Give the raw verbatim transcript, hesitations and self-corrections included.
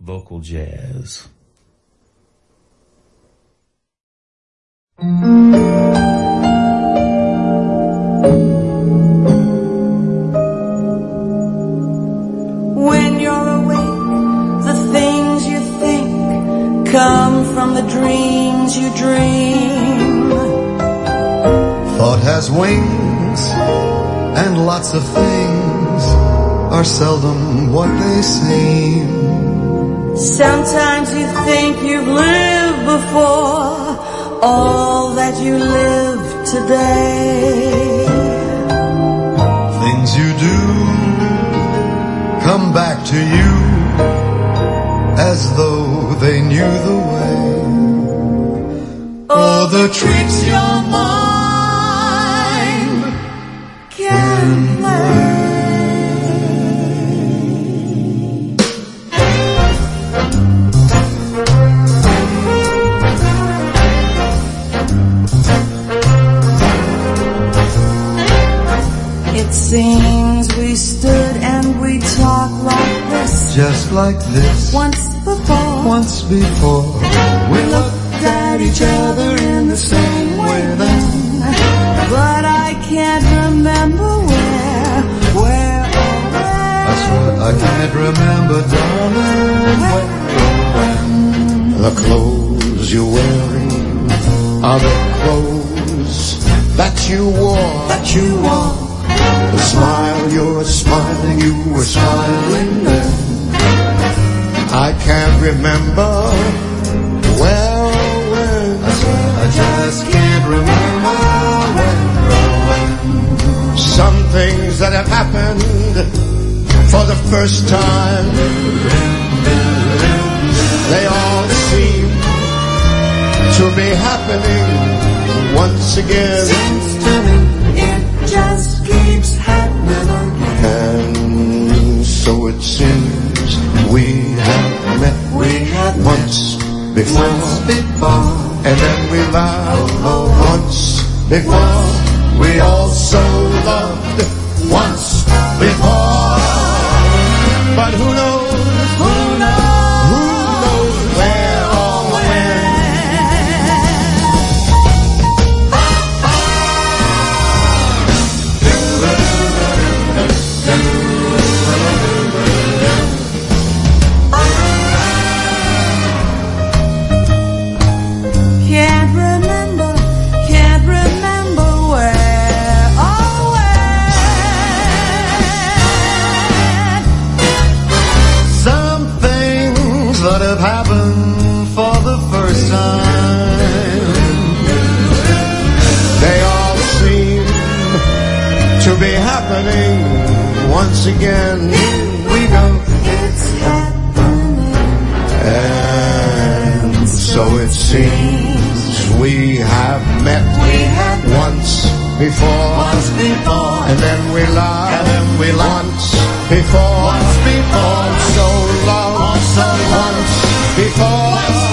vocal jazz. When you're awake, the things you think come from the dreams you dream. Thought has wings, and lots of things are seldom what they seem. Sometimes you think you've lived before all that you live today. Things you do come back to you as though they knew the way. Oh, the tricks your mind can play. It seems we stood and we talked like this, just like this, once before. Once before, we looked at each other in the same way then, but I can't remember where, where or when. That's what I can't remember, darling. Where or when. The clothes you're wearing are the clothes that you wore, that you wore. The smile you're smiling, you were smiling then. I can't remember where or when. I just can't remember when or when. Some things that have happened for the first time, they all seem to be happening once again. Seems to me it just keeps happening again. And so it seems we have met, we have once before, once before, and then we loved once before. We also loved once before. But who knows? Who knows? Who knows where or when? Can't remember, can't remember where or when. Some things that have happened for the first time, they all seem to be happening once again. We go, It's happening. and so it seems we have met We have met once before, once before, and then we loved, and then we loved once before, once before, so long, so long, once before.